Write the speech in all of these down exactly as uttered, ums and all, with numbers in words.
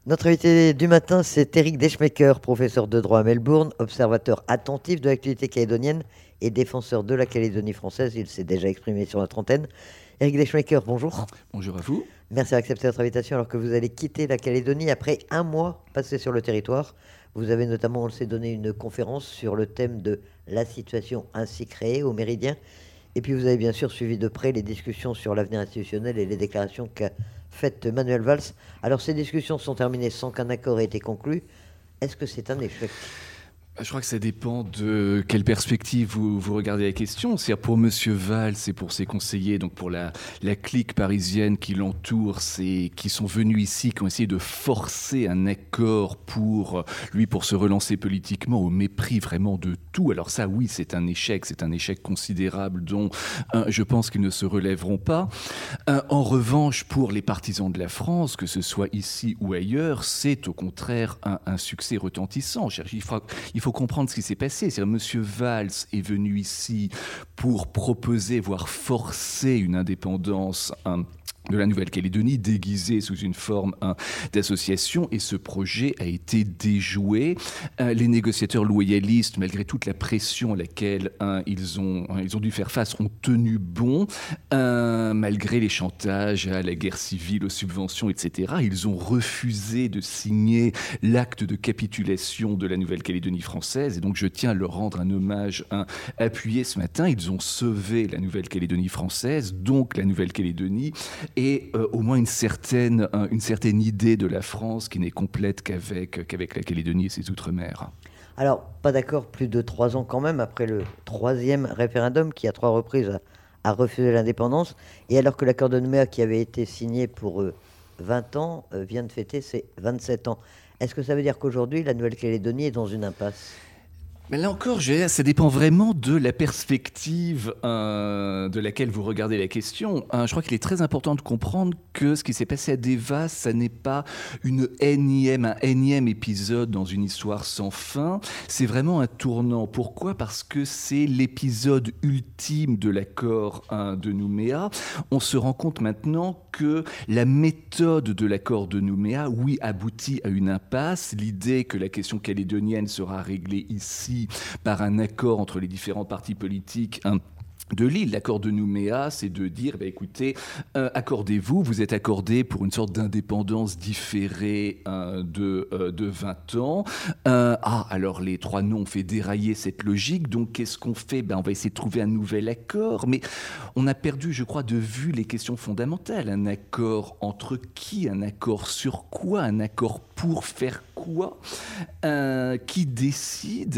Notre invité du matin, c'est Éric Deschmecker, professeur de droit à Melbourne, observateur attentif de l'actualité calédonienne et défenseur de la Calédonie française. Il s'est déjà exprimé sur notre antenne. Éric Deschmecker, bonjour. Bonjour à vous. Merci d'avoir accepté notre invitation alors que vous allez quitter la Calédonie après un mois passé sur le territoire. Vous avez notamment, on le sait, donné une conférence sur le thème de la situation ainsi créée au Méridien. Et puis vous avez bien sûr suivi de près les discussions sur l'avenir institutionnel et les déclarations qu'a faites Manuel Valls. Alors ces discussions sont terminées sans qu'un accord ait été conclu. Est-ce que c'est un échec ? Je crois que ça dépend de quelle perspective vous, vous regardez la question. C'est-à-dire pour Monsieur Valls et pour ses conseillers, donc pour la, la clique parisienne qui l'entoure, c'est, qui sont venus ici, qui ont essayé de forcer un accord pour lui, pour se relancer politiquement au mépris vraiment de tout. Alors ça, oui, c'est un échec, c'est un échec considérable dont euh, je pense qu'ils ne se relèveront pas. Euh, en revanche, pour les partisans de la France, que ce soit ici ou ailleurs, c'est au contraire un, un succès retentissant. Il faut, il faut comprendre ce qui s'est passé. C'est-à-dire, Monsieur Valls est venu ici pour proposer, voire forcer une indépendance un, de la Nouvelle-Calédonie, déguisée sous une forme hein, d'association, et ce projet a été déjoué. Euh, les négociateurs loyalistes, malgré toute la pression à laquelle hein, ils, ont, hein, ils ont dû faire face, ont tenu bon, euh, malgré les chantages à la guerre civile, aux subventions, et cetera. Ils ont refusé de signer l'acte de capitulation de la Nouvelle-Calédonie française, et donc je tiens à leur rendre un hommage hein, appuyé ce matin. Ils ont sauvé la Nouvelle-Calédonie française, donc la Nouvelle-Calédonie, et euh, au moins une certaine, euh, une certaine idée de la France qui n'est complète qu'avec, qu'avec la Calédonie et ses outre-mer. Alors, pas d'accord, plus de trois ans quand même, après le troisième référendum qui, à trois reprises, a, a refusé l'indépendance, et alors que l'accord de Nouméa, qui avait été signé pour euh, vingt ans, euh, vient de fêter ses vingt-sept ans. Est-ce que ça veut dire qu'aujourd'hui, la Nouvelle-Calédonie est dans une impasse ? Mais là encore, je, ça dépend vraiment de la perspective euh, de laquelle vous regardez la question. Euh, je crois qu'il est très important de comprendre que ce qui s'est passé à Deva, ça n'est pas une énième, un énième épisode dans une histoire sans fin. C'est vraiment un tournant. Pourquoi ? Parce que c'est l'épisode ultime de l'accord hein, de Nouméa. On se rend compte maintenant que la méthode de l'accord de Nouméa, oui, aboutit à une impasse. L'idée que la question calédonienne sera réglée ici par un accord entre les différents partis politiques hein, de l'île. L'accord de Nouméa, c'est de dire, bah, écoutez, euh, accordez-vous, vous êtes accordés pour une sorte d'indépendance différée euh, de, euh, de vingt ans. Euh, ah, alors les trois noms ont fait dérailler cette logique, donc qu'est-ce qu'on fait ? Ben, on va essayer de trouver un nouvel accord, mais on a perdu, je crois, de vue les questions fondamentales. Un accord entre qui ? Un accord sur quoi ? Un accord pour faire quoi ? euh, Qui décide ?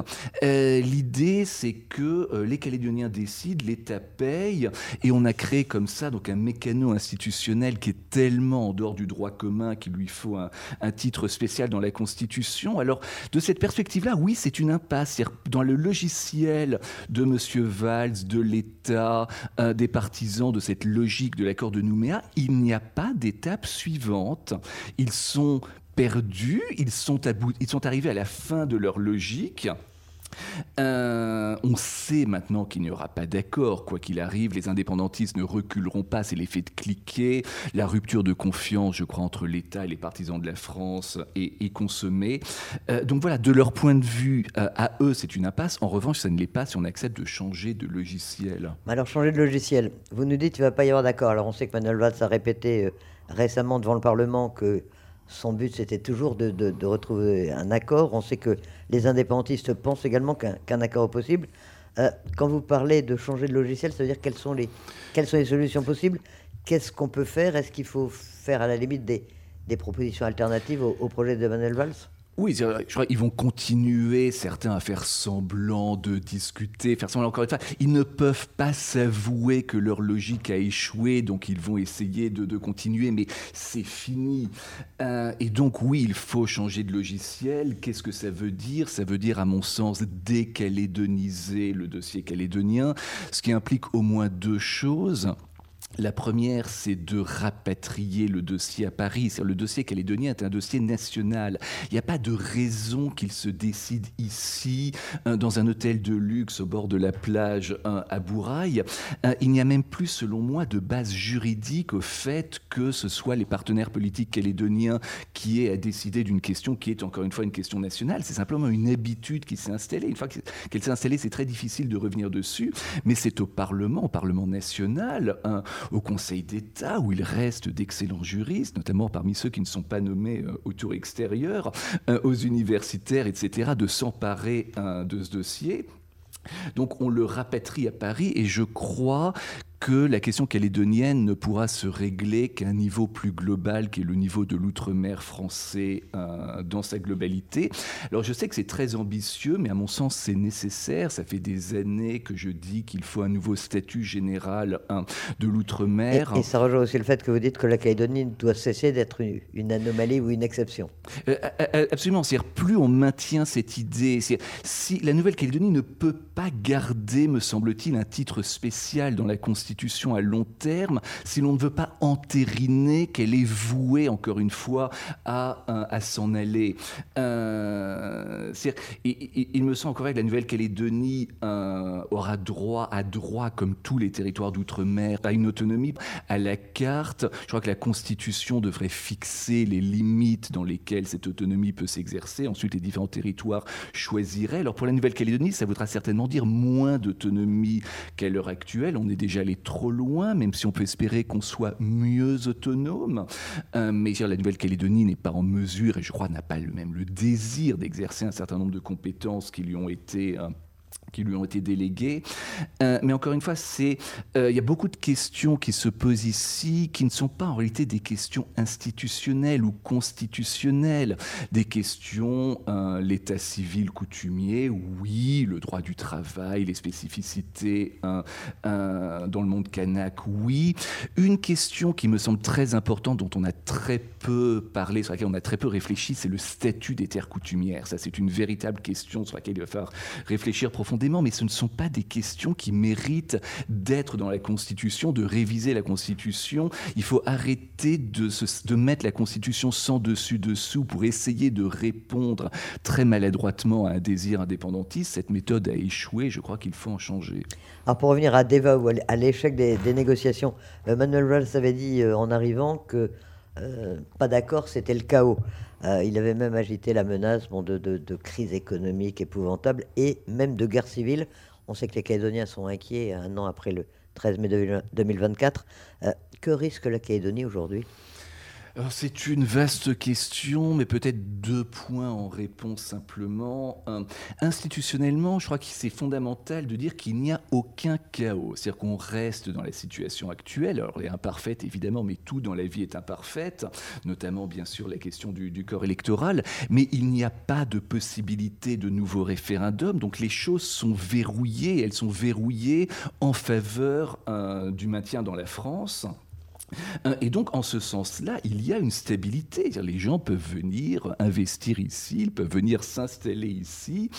euh, L'idée, c'est que euh, les Calédoniens décident, l'État paye, et on a créé comme ça donc un mécano institutionnel qui est tellement en dehors du droit commun qu'il lui faut un, un titre spécial dans la Constitution. Alors, de cette perspective-là, oui, c'est une impasse. C'est-à-dire, dans le logiciel de Monsieur Valls, de l'État, euh, des partisans de cette logique de l'accord de Nouméa, il n'y a pas d'étape suivante. Ils sont perdus, ils sont, à bout, ils sont arrivés à la fin de leur logique. Euh, on sait maintenant qu'il n'y aura pas d'accord, quoi qu'il arrive, les indépendantistes ne reculeront pas, c'est l'effet de cliquet, la rupture de confiance, je crois, entre l'État et les partisans de la France est, est consommée. Euh, donc voilà, de leur point de vue, euh, à eux, c'est une impasse. En revanche, ça ne l'est pas si on accepte de changer de logiciel. Alors, changer de logiciel. Vous nous dites qu'il ne va pas y avoir d'accord. Alors, on sait que Manuel Valls a répété euh, récemment devant le Parlement que son but, c'était toujours de, de, de retrouver un accord. On sait que les indépendantistes pensent également qu'un, qu'un accord est possible. Euh, quand vous parlez de changer de logiciel, ça veut dire quelles sont les, quelles sont les solutions possibles ? Qu'est-ce qu'on peut faire ? Est-ce qu'il faut faire à la limite des, des propositions alternatives au, au projet de Manuel Valls ? Oui, je crois qu'ils vont continuer, certains, à faire semblant de discuter, faire semblant encore une fois. Ils ne peuvent pas s'avouer que leur logique a échoué, donc ils vont essayer de, de continuer, mais c'est fini. Euh, et donc, oui, il faut changer de logiciel. Qu'est-ce que ça veut dire ? Ça veut dire, à mon sens, décalédoniser le dossier calédonien, ce qui implique au moins deux choses. La première, c'est de rapatrier le dossier à Paris. C'est-à-dire, le dossier calédonien est un dossier national. Il n'y a pas de raison qu'il se décide ici, hein, dans un hôtel de luxe au bord de la plage, hein, à Bourail. Hein, il n'y a même plus, selon moi, de base juridique au fait que ce soit les partenaires politiques calédoniens qui aient à décider d'une question qui est encore une fois une question nationale. C'est simplement une habitude qui s'est installée. Une fois qu'elle s'est installée, c'est très difficile de revenir dessus. Mais c'est au Parlement, au Parlement national, hein, au Conseil d'État, où il reste d'excellents juristes, notamment parmi ceux qui ne sont pas nommés euh, au tour extérieur, euh, aux universitaires, et cetera, de s'emparer euh, de ce dossier. Donc on le rapatrie à Paris et je crois que la question calédonienne ne pourra se régler qu'à un niveau plus global, qui est le niveau de l'outre-mer français euh, dans sa globalité. Alors je sais que c'est très ambitieux, mais à mon sens c'est nécessaire. Ça fait des années que je dis qu'il faut un nouveau statut général hein, de l'outre-mer. Et, et ça rejoint aussi le fait que vous dites que la Calédonie doit cesser d'être une, une anomalie ou une exception. Euh, absolument. C'est-à-dire, plus on maintient cette idée, si la Nouvelle-Calédonie ne peut pas garder, me semble-t-il, un titre spécial dans la Constitution à long terme, si l'on ne veut pas entériner qu'elle est vouée, encore une fois, à, à, à s'en aller. Euh, et, et, il me semble encore que la Nouvelle-Calédonie euh, aura droit, à droit, comme tous les territoires d'outre-mer, à une autonomie à la carte. Je crois que la Constitution devrait fixer les limites dans lesquelles cette autonomie peut s'exercer. Ensuite, les différents territoires choisiraient. Alors, pour la Nouvelle-Calédonie, ça voudra certainement dire moins d'autonomie qu'à l'heure actuelle. On est déjà allé trop loin, même si on peut espérer qu'on soit mieux autonome. Euh, mais la Nouvelle-Calédonie n'est pas en mesure, et je crois n'a pas le même le désir d'exercer un certain nombre de compétences qui lui ont été euh, qui lui ont été délégués. Euh, mais encore une fois, c'est, euh, il y a beaucoup de questions qui se posent ici qui ne sont pas en réalité des questions institutionnelles ou constitutionnelles. Des questions, euh, l'état civil coutumier, oui, le droit du travail, les spécificités euh, euh, dans le monde kanak, oui. Une question qui me semble très importante, dont on a très peu parlé, sur laquelle on a très peu réfléchi, c'est le statut des terres coutumières. Ça, c'est une véritable question sur laquelle il va falloir réfléchir profondément. Mais ce ne sont pas des questions qui méritent d'être dans la Constitution, de réviser la Constitution. Il faut arrêter de, se, de mettre la Constitution sans dessus-dessous pour essayer de répondre très maladroitement à un désir indépendantiste. Cette méthode a échoué, je crois qu'il faut en changer. Alors pour revenir à Deva ou à l'échec des, des négociations, euh, Manuel Valls avait dit euh, en arrivant que euh, pas d'accord, c'était le chaos. Euh, il avait même agité la menace bon, de, de, de crise économique épouvantable et même de guerre civile. On sait que les Calédoniens sont inquiets un an après le treize mai deux mille vingt-quatre. Euh, que risque la Calédonie aujourd'hui ? Alors, c'est une vaste question, mais peut-être deux points en réponse simplement. Un, institutionnellement, je crois que c'est fondamental de dire qu'il n'y a aucun chaos. C'est-à-dire qu'on reste dans la situation actuelle. Alors, elle est imparfaite, évidemment, mais tout dans la vie est imparfaite, notamment, bien sûr, la question du, du corps électoral. Mais il n'y a pas de possibilité de nouveau référendum. Donc, les choses sont verrouillées. Elles sont verrouillées en faveur euh, du maintien dans la France. Et donc, en ce sens-là, il y a une stabilité. C'est-à-dire, les gens peuvent venir investir ici, ils peuvent venir s'installer ici.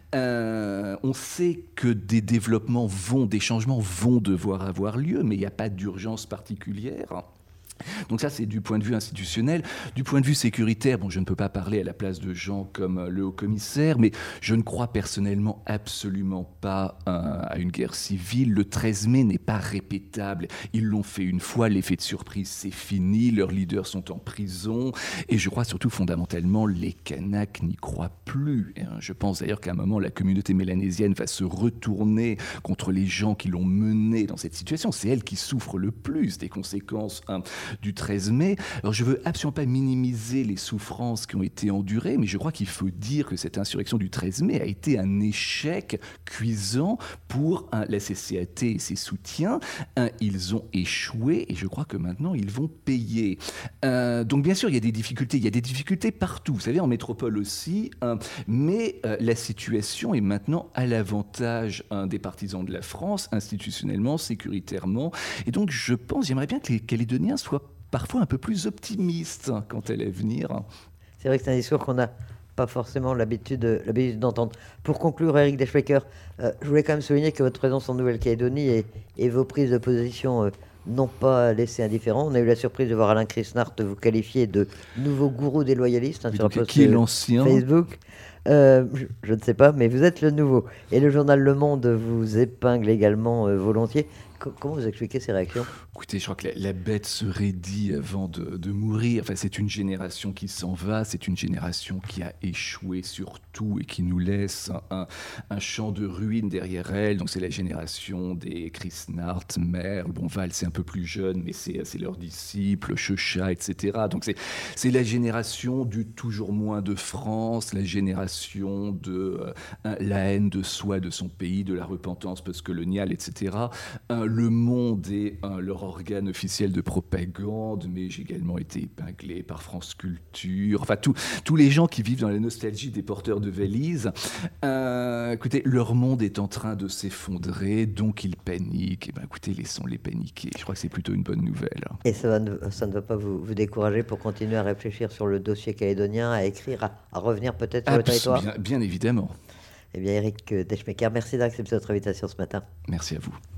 Euh, on sait que des développements vont, des changements vont devoir avoir lieu, mais il n'y a pas d'urgence particulière. Donc ça, c'est du point de vue institutionnel. Du point de vue sécuritaire, bon, je ne peux pas parler à la place de gens comme le haut-commissaire, mais je ne crois personnellement absolument pas à une guerre civile. Le treize mai n'est pas répétable. Ils l'ont fait une fois, l'effet de surprise, c'est fini. Leurs leaders sont en prison. Et je crois surtout, fondamentalement, les Kanaks n'y croient plus. Je pense d'ailleurs qu'à un moment, la communauté mélanésienne va se retourner contre les gens qui l'ont menée dans cette situation. C'est elle qui souffre le plus des conséquences hein, du treize mai. Alors je veux absolument pas minimiser les souffrances qui ont été endurées, mais je crois qu'il faut dire que cette insurrection du treize mai a été un échec cuisant pour hein, la C C A T et ses soutiens. Hein, ils ont échoué et je crois que maintenant ils vont payer. Euh, donc bien sûr il y a des difficultés, il y a des difficultés partout, vous savez en métropole aussi, hein, mais euh, la situation est maintenant à l'avantage hein, des partisans de la France, institutionnellement, sécuritairement, et donc je pense, j'aimerais bien que les Calédoniens soient parfois un peu plus optimiste quant à l'avenir. C'est vrai que c'est un discours qu'on n'a pas forcément l'habitude, l'habitude d'entendre. Pour conclure, Eric Deschwecker, euh, je voulais quand même souligner que votre présence en Nouvelle-Calédonie et, et vos prises de position euh, n'ont pas laissé indifférent. On a eu la surprise de voir Alain Chrisnart vous qualifier de nouveau gourou des loyalistes, hein, Oui, sur un donc, post qui est l'ancien? Facebook. Euh, je, je ne sais pas, mais vous êtes le nouveau. Et le journal Le Monde vous épingle également euh, volontiers. Co- comment vous expliquez ces réactions? Écoutez, je crois que la, la bête se raidit avant de, de mourir. Enfin, c'est une génération qui s'en va, c'est une génération qui a échoué sur tout et qui nous laisse un, un, un champ de ruines derrière elle. Donc c'est la génération des Chrisnart, Merle, bon, Val c'est un peu plus jeune, mais c'est, c'est leurs disciples, Cheuchat, et cetera. Donc c'est, c'est la génération du toujours moins de France, la génération de euh, la haine de soi, de son pays, de la repentance postcoloniale, et cetera. Euh, le Monde est euh, leur organe officiel de propagande, mais j'ai également été épinglé par France Culture, enfin tout, tous les gens qui vivent dans la nostalgie des porteurs de valises. Euh, écoutez, leur monde est en train de s'effondrer, donc ils paniquent. Et ben, écoutez, laissons-les paniquer. Je crois que c'est plutôt une bonne nouvelle. Et ça, va ne, ça ne va pas vous, vous décourager pour continuer à réfléchir sur le dossier calédonien, à écrire, à, à revenir peut-être sur le Abs- territoire? bien, bien évidemment. Eh bien, Éric Deschmecker, merci d'accepter notre invitation ce matin. Merci à vous.